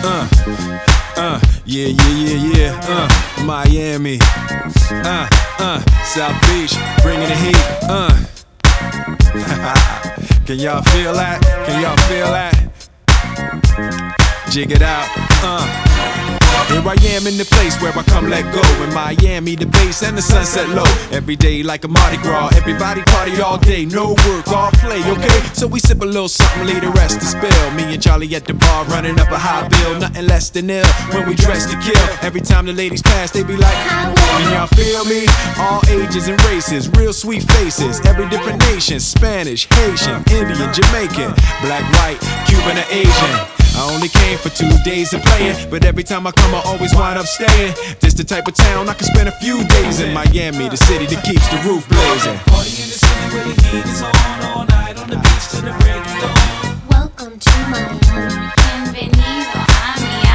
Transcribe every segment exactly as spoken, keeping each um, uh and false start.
Uh, uh, yeah, yeah, yeah, yeah. Uh, Miami. Uh, uh, South Beach, bringing the heat. Uh. Can y'all feel that? Can y'all feel that? Jig it out. Uh. Here I am in the place where I come let go. In Miami, the bass and the sunset low. Every day like a Mardi Gras. Everybody party all day, no work, all play, okay? So we sip a little something, leave the rest to spill. Me and Charlie at the bar running up a high bill. Nothing less than ill when we dress to kill. Every time the ladies pass, they be like, can y'all feel me? All ages and races, real sweet faces. Every different nation, Spanish, Haitian, Indian, Jamaican, black, white, Cuban, or Asian. I only came for two days of playing, but every time I come I always wind up staying. This the type of town I can spend a few days in. Miami, the city that keeps the roof blazing. Party in the city where the heat is on, all night on the beach till the break of dawn. Welcome to Miami. Bienvenido a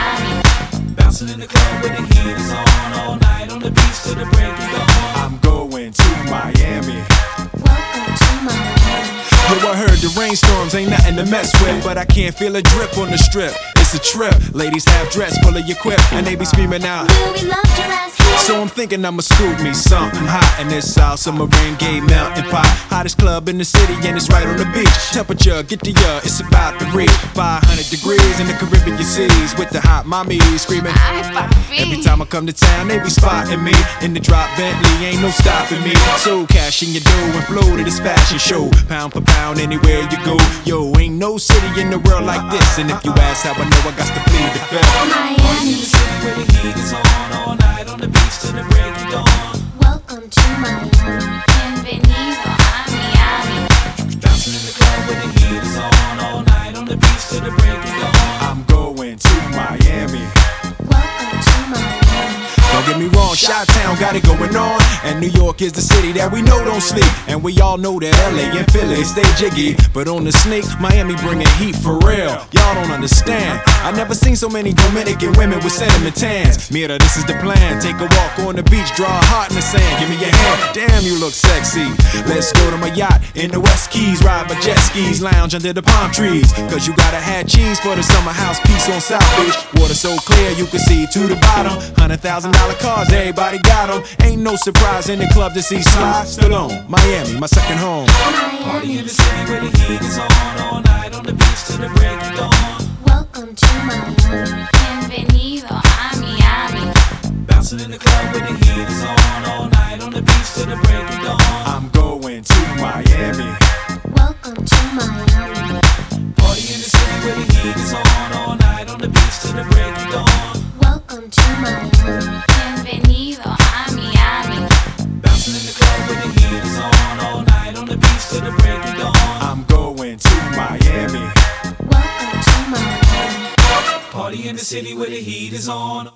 Miami. Bouncing in the club where the heat is on, all night on the beach till the break of dawn. I'm going to Miami. Welcome to Miami. Yo, I heard the rainstorms ain't nothing to mess with, but I can't feel a drip on the strip. It's a trip. Ladies half dressed, full of your quip, and they be screaming out, Will we love your ass here? so I'm thinking I'ma scoop me something hot in this South Submarine Gay melting pot. Hottest club in the city and it's right on the beach. Temperature, get the ya, it's about to reach five hundred degrees in the Caribbean seas with the hot mommies screaming. Ay, papi. Every time I come to town, they be spotting me in the drop Bentley, ain't no stopping me. So cash in your dough and flow to this fashion show. Pound for pound, anywhere you go. Yo, ain't no city in the world like this. And if you ask how I know, I got to plead the fifth. Party in Miami. the city where the heat is on, all night on the beach till the break of dawn. Welcome to Miami. Bienvenido a Miami. Bouncing in the club where the heat is on, all night on the beach till the break of dawn. I'm going to Miami. Welcome to Miami. Don't get me wrong, Chi-Town got it going on, and New York is the city that we know don't sleep. And we all know that L A and Philly stay jiggy, but on the sneak, Miami bringing heat for real. Y'all don't understand. I never seen so many Dominican women with cinnamon tans. Mira, this is the plan. Take a walk on the beach, draw a heart in the sand. Give me your hand. Damn, you look sexy. Let's go to my yacht in the West Keys, ride my jet skis, lounge under the palm trees. Cause you gotta have cheese for the summer house piece on South Beach. Water so clear you can see to the bottom. Hundred thousand dollar cars, everybody got them. Ain't no surprise in the club to see Sly Stallone. Miami, my second home. Party in the city where the heat is on, all night on the beach till the break of dawn. Welcome to Miami. Bienvenido a Miami. Bouncing in the club where the heat is on, all night on the beach till the break of dawn. I'm going to Miami. Welcome to Miami. Party in the city where the heat is on, all night on the beach till the break of dawn. Welcome to Miami. Bienvenido a Miami. Bouncing in the club where the heat is on, all night on the beach till the break of dawn. I'm going to Miami. Welcome to Miami. Party in the city where the heat is on.